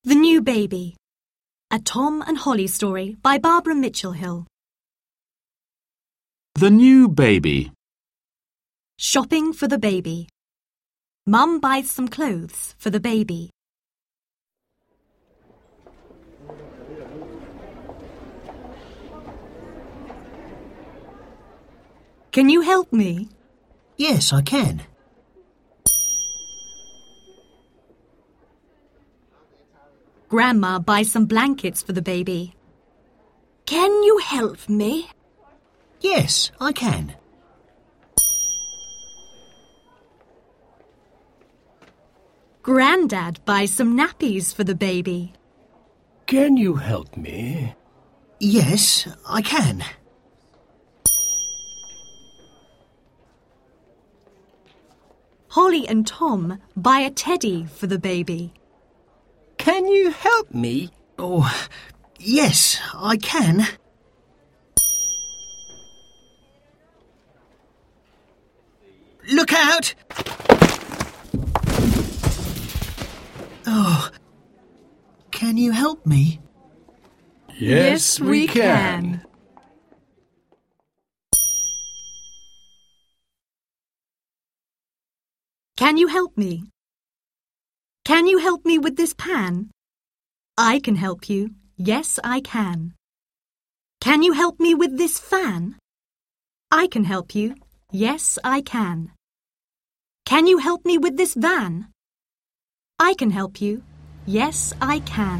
The New Baby, a Tom and Holly story by Barbara Mitchell-Hill. The New Baby. Shopping for the baby. Mum buys some clothes for the baby. Can you help me? Yes, I can. Grandma buys some blankets for the baby. Can you help me? Yes, I can. Grandad buys some nappies for the baby. Can you help me? Yes, I can. Holly and Tom buy a teddy for the baby. Can you help me? Oh, yes, I can. Look out! Oh, can you help me? Yes, we can. Can you help me? Can you help me with this pan? I can help you. Yes, I can. Can you help me with this fan? I can help you. Yes, I can. Can you help me with this van? I can help you. Yes, I can.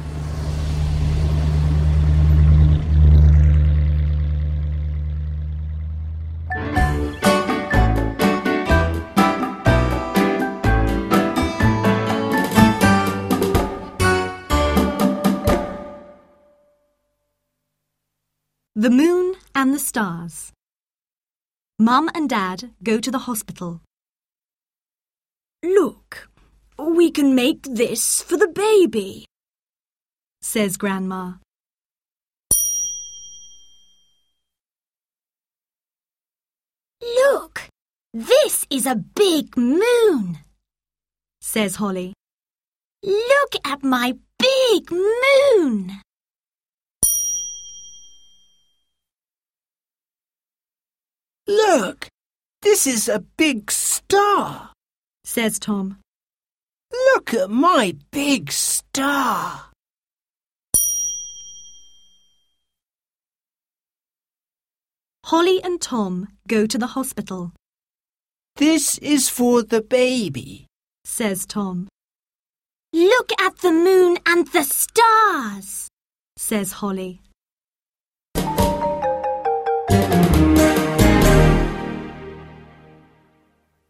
The Moon and the Stars. Mum and Dad go to the hospital. Look, we can make this for the baby, says Grandma. Look, this is a big moon, says Holly. Look at my big moon. Look, this is a big star, says Tom. Look at my big star. Holly and Tom go to the hospital. This is for the baby, says Tom. Look at the moon and the stars, says Holly.